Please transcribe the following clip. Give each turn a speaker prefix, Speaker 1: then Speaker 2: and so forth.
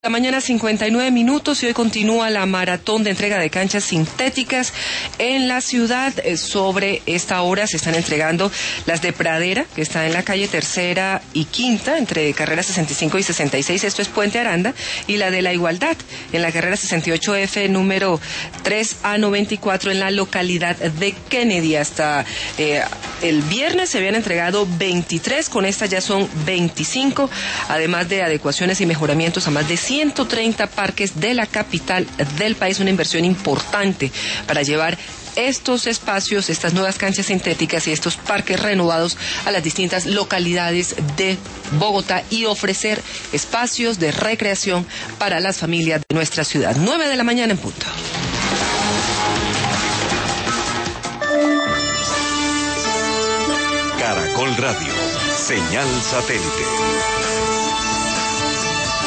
Speaker 1: La mañana 59 minutos y hoy continúa la maratón de entrega de canchas sintéticas en la ciudad. Sobre esta hora se están entregando las de Pradera, que está en la calle Tercera y Quinta, entre carrera 65 y 66, esto es Puente Aranda, y la de La Igualdad, en la carrera 68F, número 3A94, en la localidad de Kennedy. Hasta el viernes se habían entregado 23, con esta ya son 25, además de adecuaciones y mejoramientos a más de 130 parques de la capital del país, una inversión importante para llevar estos espacios, estas nuevas canchas sintéticas y estos parques renovados a las distintas localidades de Bogotá y ofrecer espacios de recreación para las familias de nuestra ciudad. 9 de la mañana en punto.
Speaker 2: Caracol Radio, señal satélite.